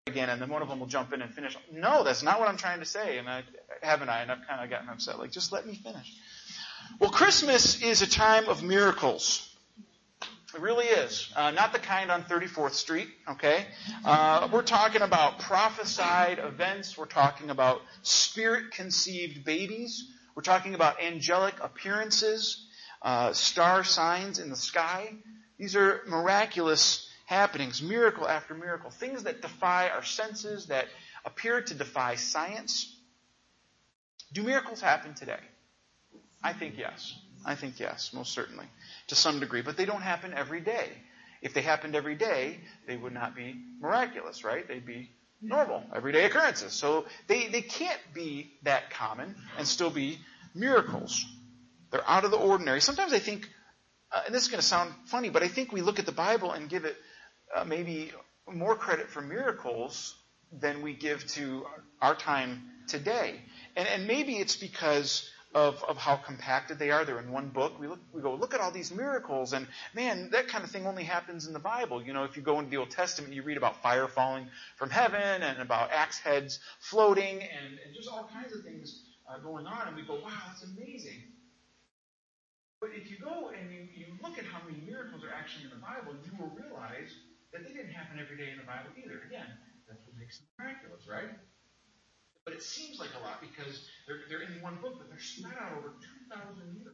again, and then one of them will jump in and finish. No, that's not what I'm trying to say. And I've kind of gotten upset. Like, just let me finish. Well, Christmas is a time of miracles. It really is. Not the kind on 34th Street, okay? We're talking about prophesied events. We're talking about spirit-conceived babies. We're talking about angelic appearances, star signs in the sky. These are miraculous happenings, miracle after miracle, things that defy our senses, that appear to defy science. Do miracles happen today? I think yes, most certainly, to some degree. But they don't happen every day. If they happened every day, they would not be miraculous, right? They'd be normal, everyday occurrences. So they can't be that common and still be miracles. They're out of the ordinary. Sometimes I think, and this is going to sound funny, but I think we look at the Bible and give it maybe more credit for miracles than we give to our time today. And maybe it's because of how compacted they are. They're in one book. We go, look at all these miracles, and man, that kind of thing only happens in the Bible. You know, if you go into the Old Testament, you read about fire falling from heaven and about axe heads floating and just all kinds of things going on, and we go, wow, that's amazing. But if you go and you look at how many miracles are actually in the Bible, you will realize that they didn't happen every day in the Bible either. Again, that's what makes them miraculous, right? But it seems like a lot because they're in one book, but they're spread out over 2,000 years.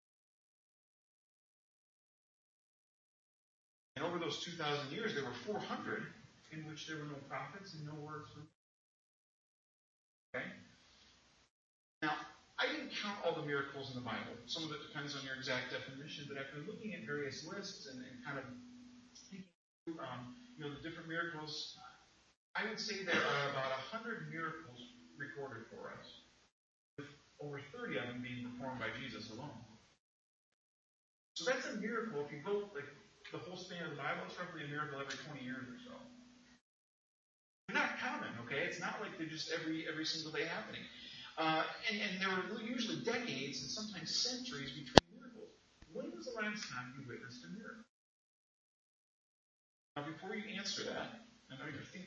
And over those 2,000 years, there were 400 in which there were no prophets and no words from God. Okay? Now, I didn't count all the miracles in the Bible. Some of it depends on your exact definition, but after looking at various lists and kind of thinking through the different miracles, I would say there are about 100 miracles recorded for us, with over 30 of them being performed by Jesus alone. So that's a miracle. If you go like the whole span of the Bible, it's roughly a miracle every 20 years or so. They're not common, okay? It's not like they're just every single day happening. And there are usually decades and sometimes centuries between miracles. When was the last time you witnessed a miracle? Now, before you answer that, I know you're thinking,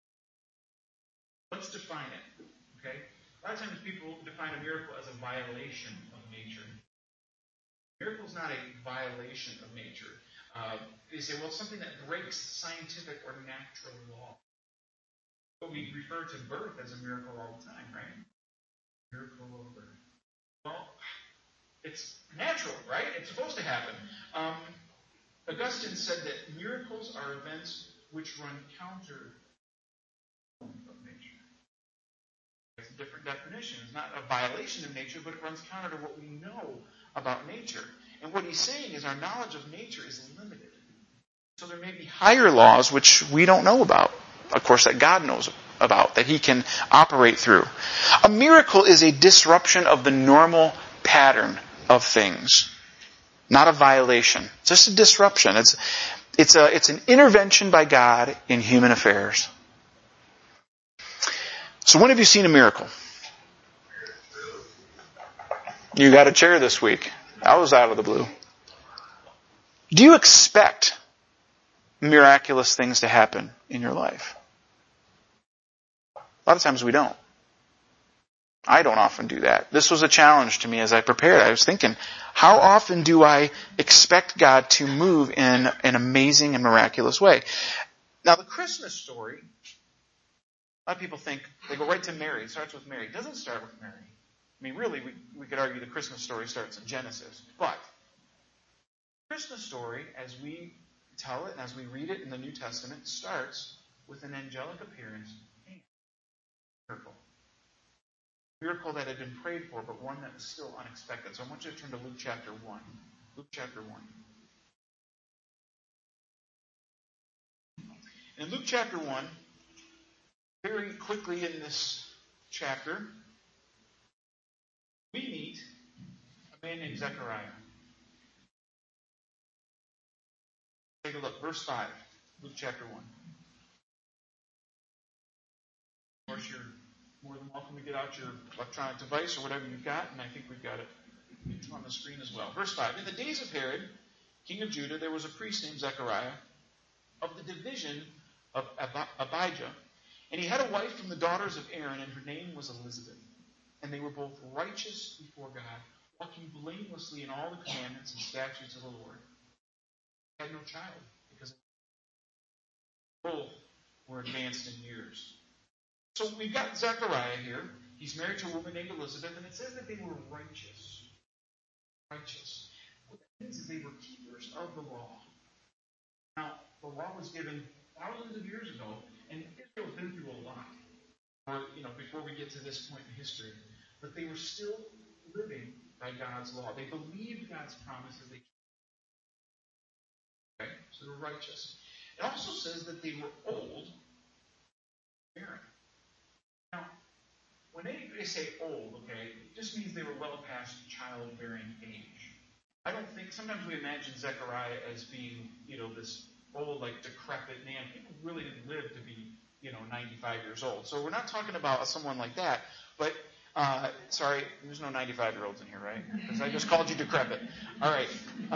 let's define it. Okay? A lot of times people define a miracle as a violation of nature. A miracle is not a violation of nature. They say, well, it's something that breaks scientific or natural law. But we refer to birth as a miracle all the time, right? Miracle of birth. Well, it's natural, right? It's supposed to happen. Augustine said that miracles are events which run counter of nature. It's a different definition. It's not a violation of nature, but it runs counter to what we know about nature. And what he's saying is our knowledge of nature is limited. So there may be higher laws which we don't know about, of course, that God knows about, that he can operate through. A miracle is a disruption of the normal pattern of things, not a violation. It's just a disruption. It's an intervention by God in human affairs. So when have you seen a miracle? You got a chair this week. I was out of the blue. Do you expect miraculous things to happen in your life? A lot of times we don't. I don't often do that. This was a challenge to me as I prepared. I was thinking, how often do I expect God to move in an amazing and miraculous way? Now, the Christmas story, a lot of people think, they go right to Mary. It starts with Mary. It doesn't start with Mary. I mean, really, we could argue the Christmas story starts in Genesis. But the Christmas story, as we tell it and as we read it in the New Testament, starts with an angelic appearance. Miracle. Miracle that had been prayed for, but one that was still unexpected. So I want you to turn to Luke chapter 1. Luke chapter 1. In Luke chapter 1, very quickly in this chapter, we meet a man named Zechariah. Take a look, verse 5, Luke chapter 1. Of course, you're more than welcome to get out your electronic device or whatever you've got, and I think we've got it on the screen as well. Verse 5, in the days of Herod, king of Judah, there was a priest named Zechariah of the division of Abijah. And he had a wife from the daughters of Aaron, and her name was Elizabeth. And they were both righteous before God, walking blamelessly in all the commandments and statutes of the Lord. They had no child, because both were advanced in years. So we've got Zechariah here. He's married to a woman named Elizabeth, and it says that they were righteous. Righteous. What that means is they were keepers of the law. Now, the law was given thousands of years ago, and Israel has been through a lot, before we get to this point in history. But they were still living by God's law. They believed God's promises. So they were righteous. It also says that they were old, barren. Now, when they say old, it just means they were well past childbearing age. I don't think, sometimes we imagine Zechariah as being, this old, decrepit man. People really didn't live to be, 95 years old. So we're not talking about someone like that. But, sorry, there's no 95-year-olds in here, right? Because I just called you decrepit. All right.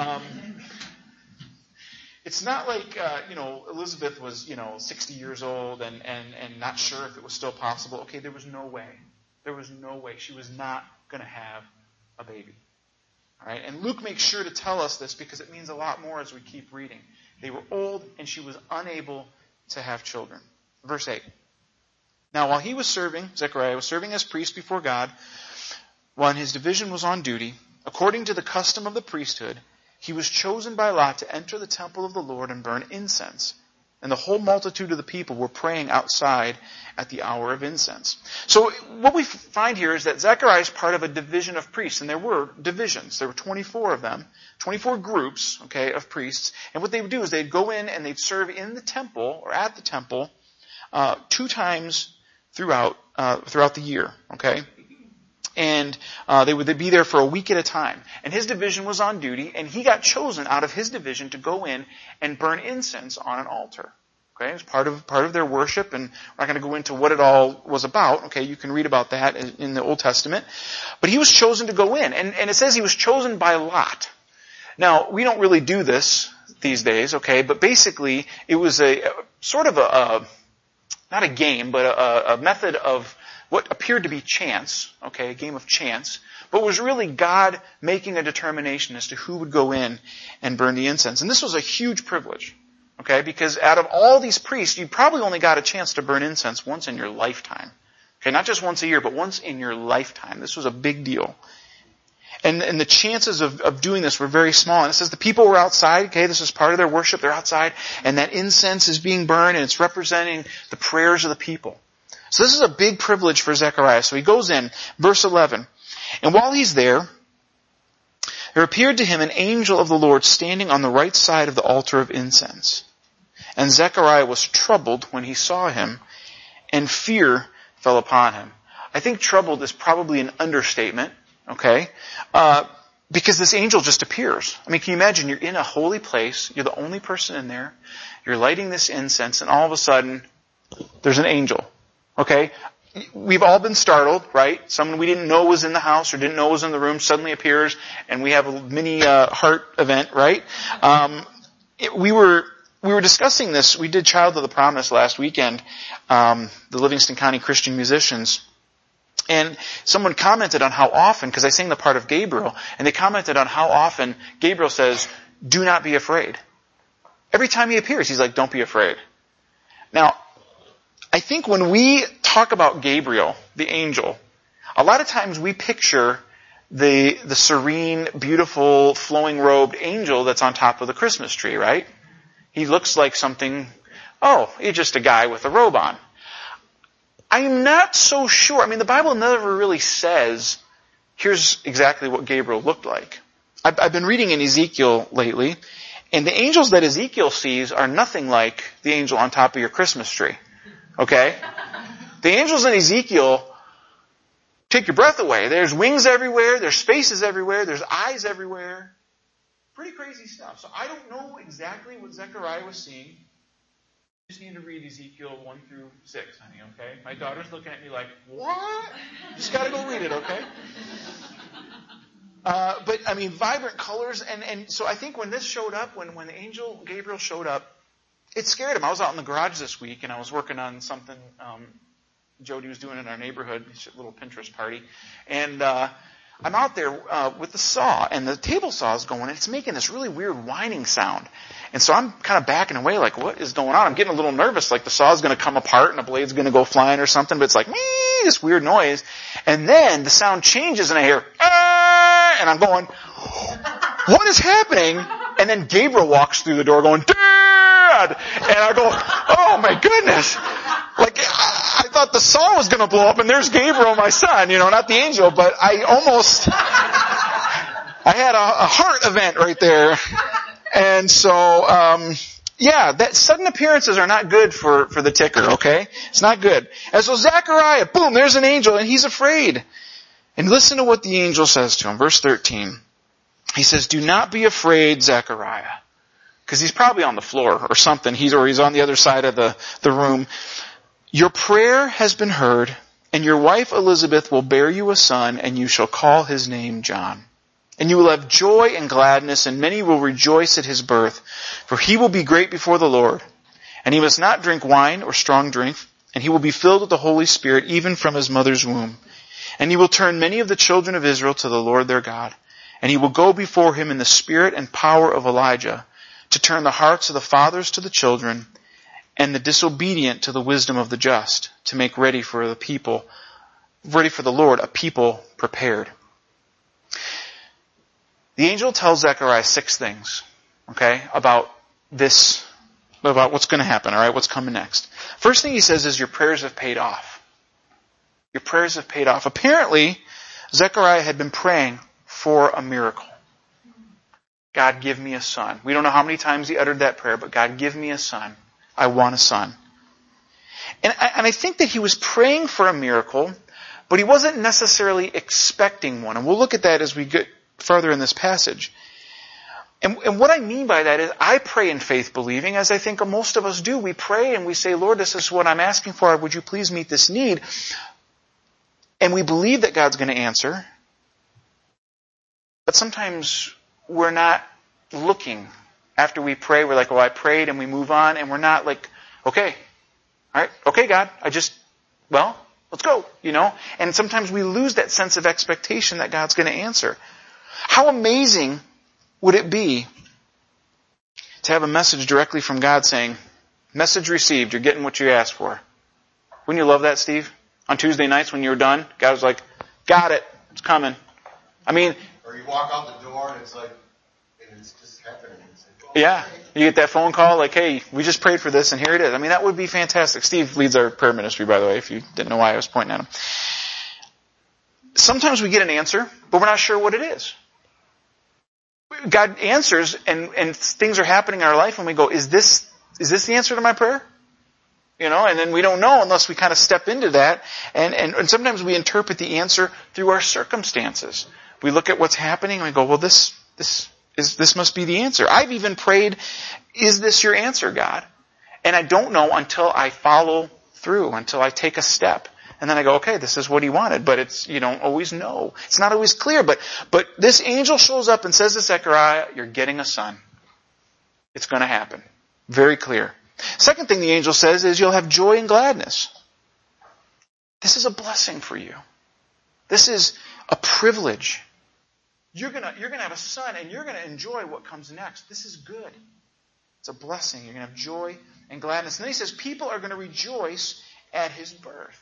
It's not like, Elizabeth was, 60 years old and not sure if it was still possible. Okay, there was no way. There was no way. She was not going to have a baby. All right, and Luke makes sure to tell us this because it means a lot more as we keep reading. They were old, and she was unable to have children. Verse 8. Now, while he was serving, Zechariah was serving as priest before God, when his division was on duty, according to the custom of the priesthood, he was chosen by lot to enter the temple of the Lord and burn incense. And the whole multitude of the people were praying outside at the hour of incense. So what we find here is that Zechariah is part of a division of priests. And there were divisions. There were 24 of them, 24 groups, of priests. And what they would do is they'd go in and they'd serve in the temple or at the temple 2 times throughout the year, And they'd be there for a week at a time. And his division was on duty, and he got chosen out of his division to go in and burn incense on an altar. Okay, it was part of their worship, and we're not going to go into what it all was about. Okay, you can read about that in the Old Testament. But he was chosen to go in, and it says he was chosen by lot. Now, we don't really do this these days, but basically it was a sort of not a game, but a method of what appeared to be chance, a game of chance, but was really God making a determination as to who would go in and burn the incense. And this was a huge privilege, because out of all these priests, you probably only got a chance to burn incense once in your lifetime. Not just once a year, but once in your lifetime. This was a big deal. And the chances of doing this were very small. And it says the people were outside, this is part of their worship, they're outside, and that incense is being burned, and it's representing the prayers of the people. So this is a big privilege for Zechariah. So he goes in, verse 11. And while he's there appeared to him an angel of the Lord standing on the right side of the altar of incense. And Zechariah was troubled when he saw him, and fear fell upon him. I think troubled is probably an understatement, because this angel just appears. I mean, can you imagine? You're in a holy place, you're the only person in there, you're lighting this incense, and all of a sudden, there's an angel. We've all been startled, right? Someone we didn't know was in the house or didn't know was in the room suddenly appears, and we have a mini heart event, right? We were discussing this. We did Child of the Promise last weekend, the Livingston County Christian Musicians. And someone commented on how often, because I sang the part of Gabriel, and they commented on how often Gabriel says, "Do not be afraid." Every time he appears, he's like, "Don't be afraid." Now, I think when we talk about Gabriel, the angel, a lot of times we picture the serene, beautiful, flowing robed angel that's on top of the Christmas tree, right? He looks like something, he's just a guy with a robe on. I'm not so sure. I mean, the Bible never really says, here's exactly what Gabriel looked like. I've been reading in Ezekiel lately, and the angels that Ezekiel sees are nothing like the angel on top of your Christmas tree. The angels in Ezekiel take your breath away. There's wings everywhere, there's faces everywhere, there's eyes everywhere. Pretty crazy stuff. So I don't know exactly what Zechariah was seeing. You just need to read Ezekiel 1 through 6, honey, My daughter's looking at me like, what? Just gotta go read it, But, I mean, vibrant colors. And so I think when this showed up, when the angel Gabriel showed up, it scared him. I was out in the garage this week, and I was working on something Jody was doing in our neighborhood, a little Pinterest party. And I'm out there with the saw, and the table saw is going, and it's making this really weird whining sound. And so I'm kind of backing away, like, what is going on? I'm getting a little nervous, like the saw is going to come apart and the blade's going to go flying or something, but it's like, this weird noise. And then the sound changes, and I hear, and I'm going, what is happening? And then Gabriel walks through the door going, Dad! And I go, oh my goodness. Like, I thought the saw was going to blow up, and there's Gabriel, my son, not the angel, but I had a heart event right there. And so, that sudden appearances are not good for the ticker, okay? It's not good. And so Zechariah, boom, there's an angel, and he's afraid. And listen to what the angel says to him, verse 13. He says, do not be afraid, Zechariah. Because he's probably on the floor or something. He's on the other side of the room. Your prayer has been heard, and your wife Elizabeth will bear you a son, and you shall call his name John. And you will have joy and gladness, and many will rejoice at his birth, for he will be great before the Lord. And he must not drink wine or strong drink, and he will be filled with the Holy Spirit even from his mother's womb. And he will turn many of the children of Israel to the Lord their God. And he will go before him in the spirit and power of Elijah, to turn the hearts of the fathers to the children, and the disobedient to the wisdom of the just, to make ready for the Lord, a people prepared. The angel tells Zechariah 6 things, okay, about what's going to happen, all right, what's coming next. First thing he says is your prayers have paid off. Your prayers have paid off. Apparently, Zechariah had been praying for a miracle. God, give me a son. We don't know how many times he uttered that prayer, but God, give me a son. I want a son. And I think that he was praying for a miracle, but he wasn't necessarily expecting one. And we'll look at that as we get further in this passage. And what I mean by that is I pray in faith believing, as I think most of us do. We pray and we say, Lord, this is what I'm asking for. Would you please meet this need? And we believe that God's going to answer. But sometimes we're not looking. After we pray, we're like, I prayed, and we move on, and we're not like, okay, all right, okay, God, let's go, And sometimes we lose that sense of expectation that God's going to answer. How amazing would it be to have a message directly from God saying, message received, you're getting what you asked for. Wouldn't you love that, Steve? On Tuesday nights when you were done, God was like, got it, it's coming. Or you walk out the door and it's like, and it's just happening. It's like, yeah, you get that phone call like, hey, we just prayed for this and here it is. That would be fantastic. Steve leads our prayer ministry, by the way, if you didn't know why I was pointing at him. Sometimes we get an answer, but we're not sure what it is. God answers and things are happening in our life and we go, is this the answer to my prayer? And then we don't know unless we kind of step into that. And sometimes we interpret the answer through our circumstances. We look at what's happening and we go, well, this must be the answer. I've even prayed, is this your answer, God? And I don't know until I follow through, until I take a step. And then I go, okay, this is what he wanted. But you don't always know. It's not always clear. But this angel shows up and says to Zechariah, you're getting a son. It's going to happen. Very clear. Second thing the angel says is you'll have joy and gladness. This is a blessing for you. This is a privilege. You're gonna have a son and you're gonna enjoy what comes next. This is good. It's a blessing. You're gonna have joy and gladness. And then he says people are gonna rejoice at his birth.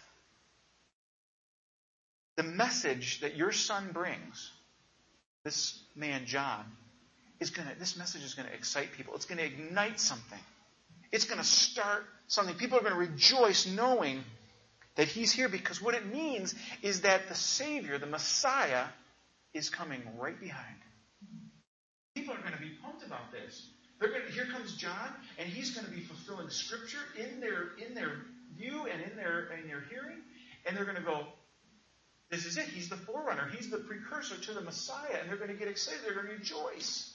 The message that your son brings, this man John, this message is gonna excite people. It's gonna ignite something. It's gonna start something. People are gonna rejoice knowing that he's here, because what it means is that the Savior, the Messiah, is coming right behind. People are going to be pumped about this. Here comes John, and he's going to be fulfilling Scripture in their view and in their hearing, and they're going to go, this is it. He's the forerunner. He's the precursor to the Messiah, and they're going to get excited. They're going to rejoice.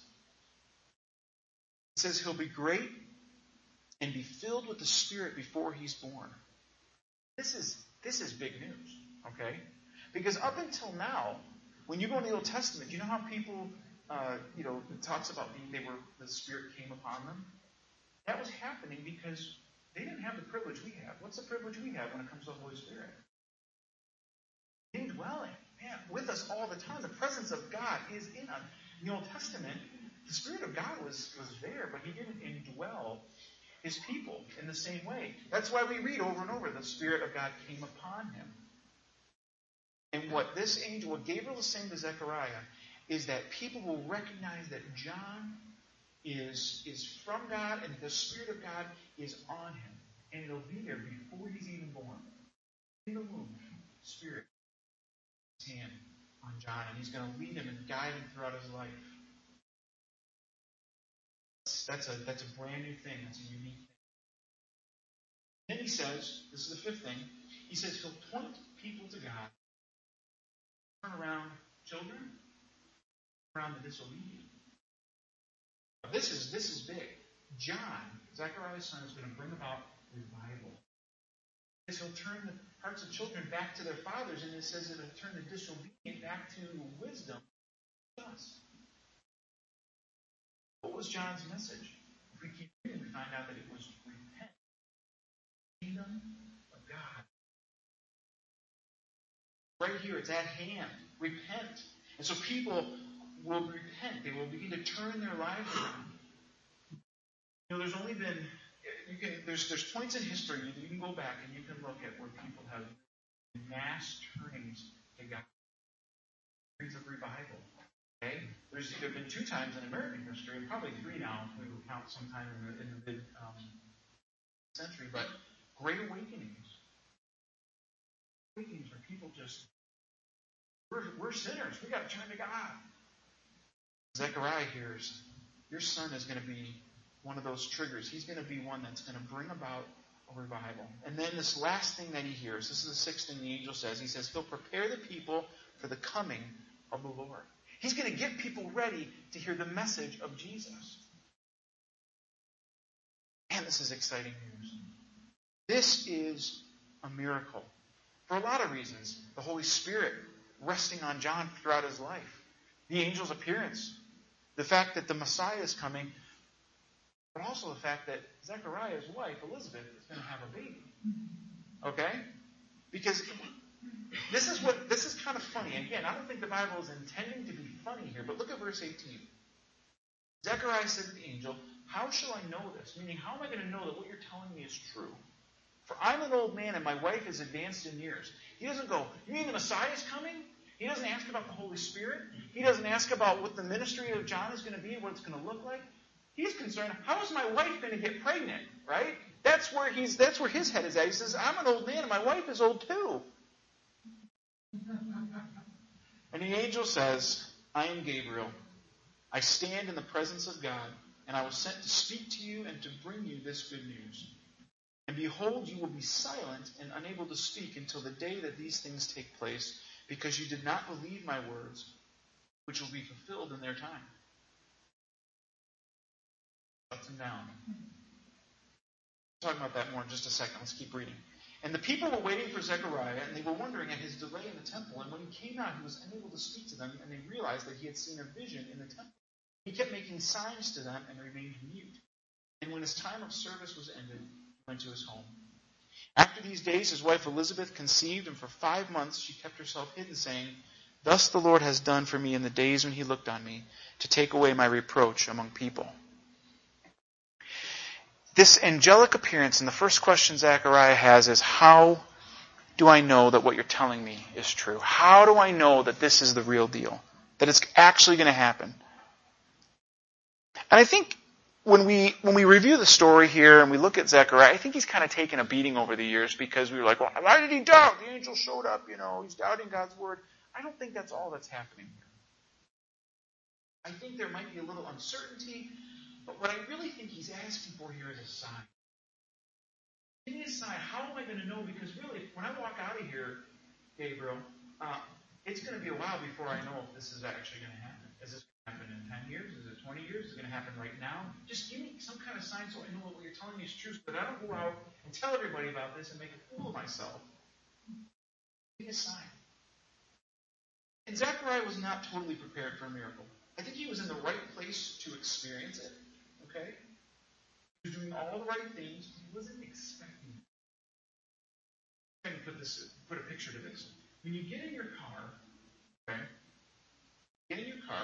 It says he'll be great and be filled with the Spirit before he's born. This is big news, okay? Because up until now, when you go to the Old Testament, you know how people, it talks about the Spirit came upon them? That was happening because they didn't have the privilege we have. What's the privilege we have when it comes to the Holy Spirit? Indwelling, man, with us all the time. The presence of God is in us. In the Old Testament, the Spirit of God was there, but He didn't indwell His people in the same way. That's why we read over and over, the Spirit of God came upon Him. And what this angel, what Gabriel is saying to Zechariah, is that people will recognize that John is from God and the Spirit of God is on him. And it'll be there before he's even born. In the womb, Spirit, His hand on John, and He's going to lead him and guide him throughout his life. That's a brand new thing. That's a unique thing. Then he says, this is the fifth thing, he says He'll point people to God, turn around children, around the disobedient. This is big. John, Zechariah's son, is going to bring about revival. Because He'll turn the hearts of children back to their fathers, and it says it'll turn the disobedient back to wisdom. Us. What was John's message? If we keep reading, we find out that it was repent. Kingdom of God. Right here, it's at hand. Repent. And so people will repent. They will begin to turn their lives around. There's only been, there's points in history you can go back and you can look at where people have mass turnings to God. Turnings of revival. Okay? There's been 2 times in American history, and probably 3 now if we will count sometime in the mid-century, but great awakenings. Awakenings where people just, we're sinners. We got to turn to God. Zechariah hears, your son is going to be one of those triggers. He's going to be one that's going to bring about a revival. And then this last thing that he hears, this is the 6th thing the angel says. He says, He'll prepare the people for the coming of the Lord. He's going to get people ready to hear the message of Jesus. And this is exciting news. This is a miracle. For a lot of reasons. The Holy Spirit resting on John throughout his life. The angel's appearance. The fact that the Messiah is coming. But also the fact that Zechariah's wife, Elizabeth, is going to have a baby. Okay? Because this is kind of funny. Again, I don't think the Bible is intending to be funny here, but look at verse 18. Zechariah said to the angel, how shall I know this? Meaning, how am I going to know that what you're telling me is true? For I'm an old man and my wife is advanced in years. He doesn't go, you mean the Messiah is coming? He doesn't ask about the Holy Spirit. He doesn't ask about what the ministry of John is going to be, what it's going to look like. He's concerned, how is my wife going to get pregnant? Right? That's where his head is at. He says, I'm an old man and my wife is old too. And the angel says, I am Gabriel. I stand in the presence of God, and I was sent to speak to you and to bring you this good news. And behold, you will be silent and unable to speak until the day that these things take place, because you did not believe my words, which will be fulfilled in their time. Shuts him down. We'll talk about that more in just a second. Let's keep reading. And the people were waiting for Zechariah, and they were wondering at his delay in the temple. And when he came out, he was unable to speak to them, and they realized that he had seen a vision in the temple. He kept making signs to them and remained mute. And when his time of service was ended, he went to his home. After these days, his wife Elizabeth conceived, and for 5 months she kept herself hidden, saying, Thus the Lord has done for me in the days when He looked on me, to take away my reproach among people. This angelic appearance, and the first question Zechariah has is, how do I know that what you're telling me is true? How do I know that this is the real deal? That it's actually going to happen? And I think when we review the story here and we look at Zechariah, I think he's kind of taken a beating over the years because we were like, well, why did he doubt? The angel showed up, he's doubting God's word. I don't think that's all that's happening here. I think there might be a little uncertainty, but what I really think he's asking for here is a sign. Give me a sign. How am I going to know? Because really, when I walk out of here, Gabriel, it's going to be a while before I know if this is actually going to happen. Is this going to happen in 10 years? Is it 20 years? Is it going to happen right now? Just give me some kind of sign so I know what you're telling me is true, so that I don't go out and tell everybody about this and make a fool of myself. Give me a sign. And Zechariah was not totally prepared for a miracle. I think he was in the right place to experience it. Okay? He He was doing all the right things. He wasn't expecting it. I'm going to put a picture to this. When you get in your car, okay, you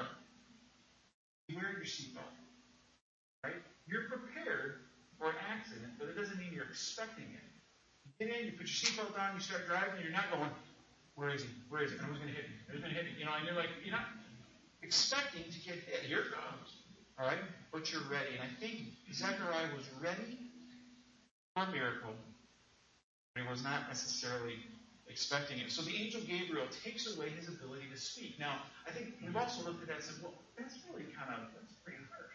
wear your seatbelt, right? You're prepared for an accident, but it doesn't mean you're expecting it. You get in, you put your seatbelt on, you start driving, and you're not going, where is he? Where is he? And who's going to hit me? Who's going to hit me? And you're like, you're not expecting to get hit. Here it comes. All right? But you're ready. And I think Zechariah was ready for a miracle, but he was not necessarily expecting it. So the angel Gabriel takes away his ability to speak. Now, I think we've also looked at that and said, well, that's really that's pretty harsh.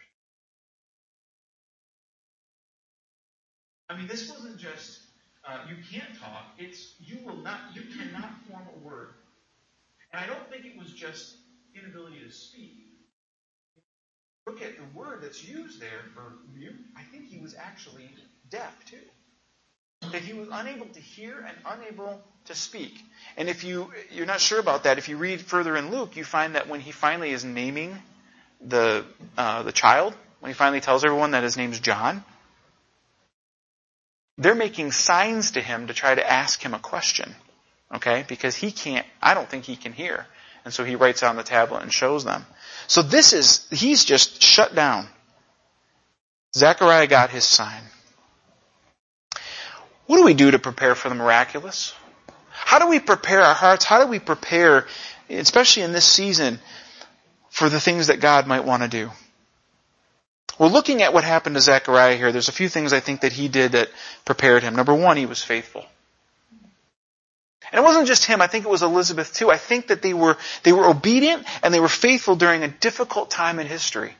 I mean, this wasn't just, you can't talk. It's, you cannot form a word. And I don't think it was just inability to speak. Look at the word that's used there for mute. I think he was actually deaf too. That he was unable to hear and unable to speak. And if you're not sure about that, if you read further in Luke, you find that when he finally is naming the child, when he finally tells everyone that his name's John, they're making signs to him to try to ask him a question. Okay? Because I don't think he can hear. And so he writes on the tablet and shows them. So he's just shut down. Zechariah got his sign. What do we do to prepare for the miraculous? How do we prepare our hearts? How do we prepare, especially in this season, for the things that God might want to do? Well, looking at what happened to Zechariah here, there's a few things I think that he did that prepared him. Number one, he was faithful. And it wasn't just him. I think it was Elizabeth too. I think that they were obedient and they were faithful during a difficult time in history.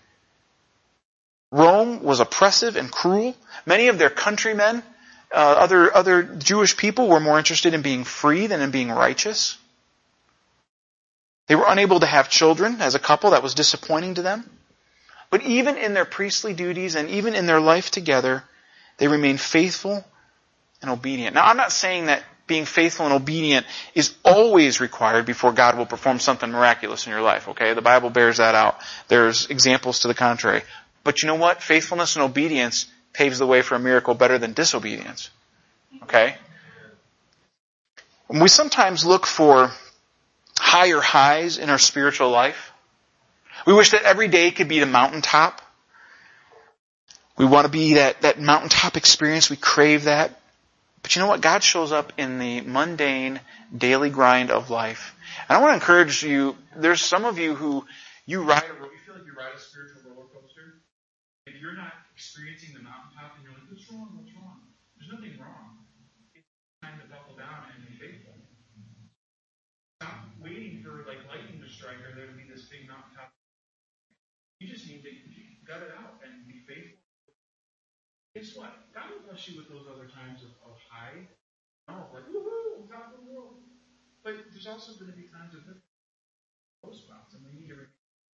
Rome was oppressive and cruel. Many of their countrymen, other Jewish people, were more interested in being free than in being righteous. They were unable to have children as a couple. That was disappointing to them. But even in their priestly duties and even in their life together, they remained faithful and obedient. Now, I'm not saying that being faithful and obedient is always required before God will perform something miraculous in your life, okay? The Bible bears that out. There's examples to the contrary. But you know what? Faithfulness and obedience paves the way for a miracle better than disobedience. Okay? And we sometimes look for higher highs in our spiritual life. We wish that every day could be the mountaintop. We want to be that mountaintop experience. We crave that. But you know what? God shows up in the mundane, daily grind of life. And I want to encourage you, there's some of you who you feel like you ride a spiritual roller coaster. If you're not experiencing the mountaintop and you're like, what's wrong? There's nothing wrong. It's time to buckle down and be faithful. Stop waiting for lightning to strike or there to be this big mountaintop. You just need to gut it out and be faithful. Guess what? God will bless you with those other times of high. Woohoo, top of the world. But there's also going to be times of low spots, and we need to.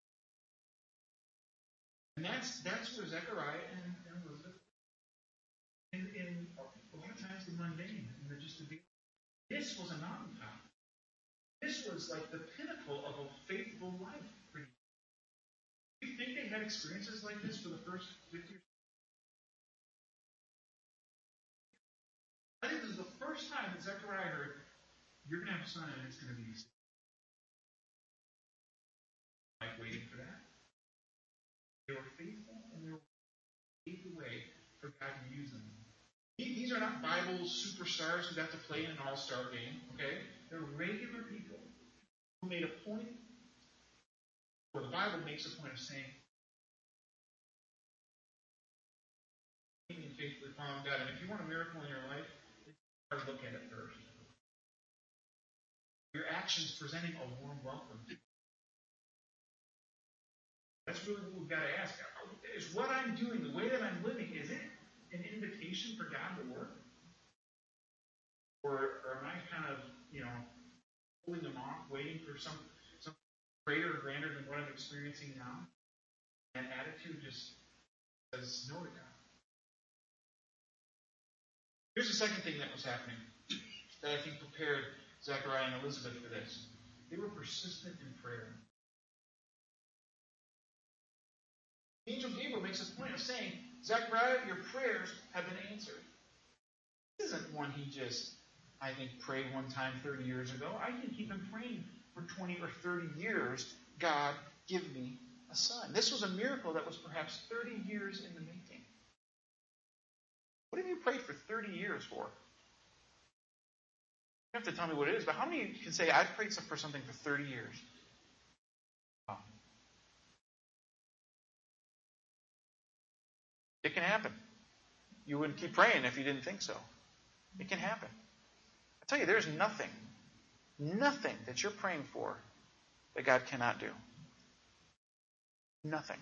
And that's where Zechariah and Elizabeth, in a lot of times the mundane, and just to be. This was a mountaintop. This was like the pinnacle of a faithful life. Do you think they had experiences like this for the first 50 years? I think this is the first time that Zechariah heard, you're going to have a son and it's going to be like waiting for that. They were faithful and they were paved the way for God to use them. These are not Bible superstars who got to play in an all-star game, okay? They're regular people who made a point, or the Bible makes a point of saying, and faithfully following God. And if you want a miracle in your life, look at it first. Your actions presenting a warm welcome. That's really what we've got to ask. Is what I'm doing, the way that I'm living, is it an invitation for God to work? Or am I kind of, holding them off, waiting for some greater or grander than what I'm experiencing now? And attitude just says no to God. Here's the second thing that was happening that I think prepared Zechariah and Elizabeth for this. They were persistent in prayer. The angel Gabriel makes a point of saying, Zechariah, your prayers have been answered. This isn't one he just, I think, prayed one time 30 years ago. I think he's been praying for 20 or 30 years, God, give me a son. This was a miracle that was perhaps 30 years in the making. What have you prayed for 30 years for? You don't have to tell me what it is, but how many can say, I've prayed for something for 30 years? Wow. It can happen. You wouldn't keep praying if you didn't think so. It can happen. I tell you, there's nothing that you're praying for that God cannot do. Nothing.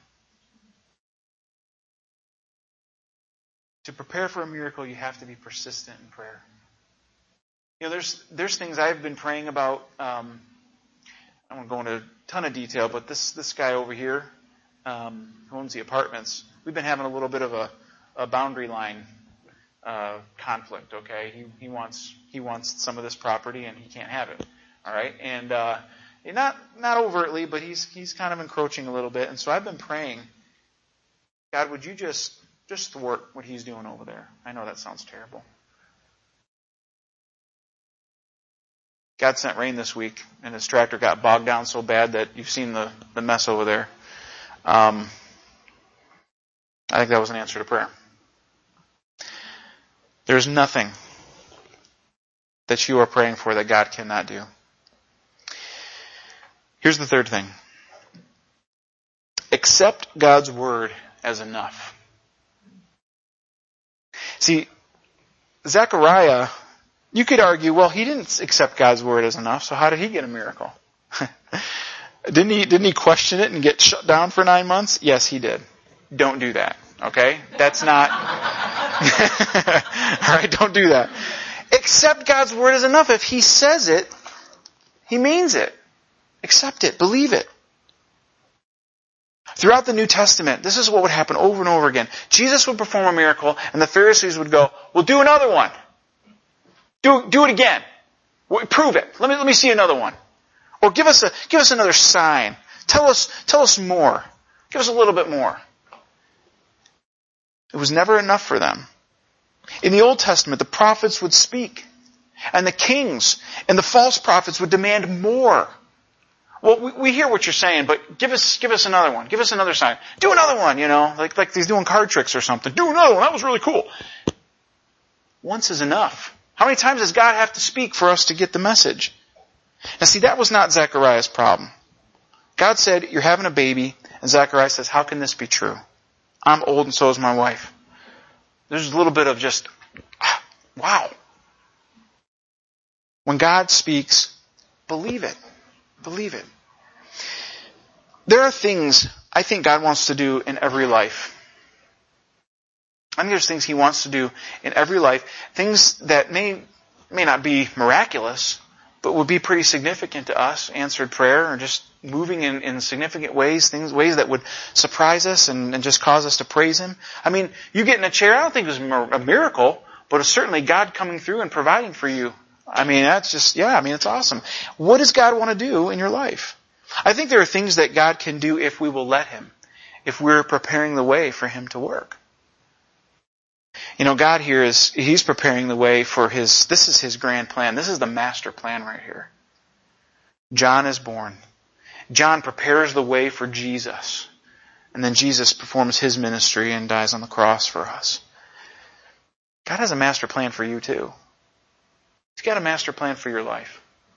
To prepare for a miracle, you have to be persistent in prayer. You know, there's things I've been praying about. I won't go into a ton of detail, but this guy over here who owns the apartments, we've been having a little bit of a boundary line conflict. Okay, he wants some of this property and he can't have it. All right, and not overtly, but he's kind of encroaching a little bit. And so I've been praying, God, would you just thwart what he's doing over there? I know that sounds terrible. God sent rain this week, and his tractor got bogged down so bad that you've seen the mess over there. I think that was an answer to prayer. There's nothing that you are praying for that God cannot do. Here's the third thing. Accept God's word as enough. See, Zechariah, you could argue, well, he didn't accept God's word as enough, so how did he get a miracle? Didn't he question it and get shut down for 9 months? Yes, he did. Don't do that. Okay? That's not... Alright, don't do that. Accept God's word as enough. If he says it, he means it. Accept it. Believe it. Throughout the New Testament, this is what would happen over and over again. Jesus would perform a miracle, and the Pharisees would go, well, do another one. Do it again. Prove it. Let me see another one. Or give us another sign. Tell us more. Give us a little bit more. It was never enough for them. In the Old Testament, the prophets would speak, and the kings and the false prophets would demand more. Well, we hear what you're saying, but give us another one. Give us another sign. Do another one, like he's doing card tricks or something. Do another one. That was really cool. Once is enough. How many times does God have to speak for us to get the message? Now see, that was not Zechariah's problem. God said, you're having a baby, and Zechariah says, how can this be true? I'm old and so is my wife. There's a little bit of just, wow. When God speaks, believe it. Believe it. There are things I think God wants to do in every life. I think there's things he wants to do in every life. Things that may not be miraculous, but would be pretty significant to us. Answered prayer, or just moving in significant ways, ways that would surprise us and just cause us to praise him. I mean, you get in a chair, I don't think it was a miracle, but it's certainly God coming through and providing for you. I mean, it's awesome. What does God want to do in your life? I think there are things that God can do if we will let him, if we're preparing the way for him to work. God here he's preparing the way for this is his grand plan. This is the master plan right here. John is born. John prepares the way for Jesus. And then Jesus performs his ministry and dies on the cross for us. God has a master plan for you too. He's got a master plan for your life.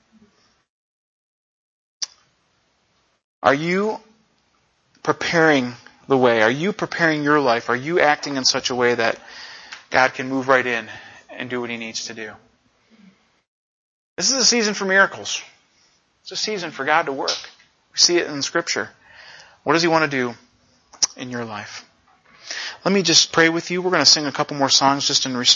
Are you preparing the way? Are you preparing your life? Are you acting in such a way that God can move right in and do what he needs to do? This is a season for miracles. It's a season for God to work. We see it in Scripture. What does he want to do in your life? Let me just pray with you. We're going to sing a couple more songs just in response.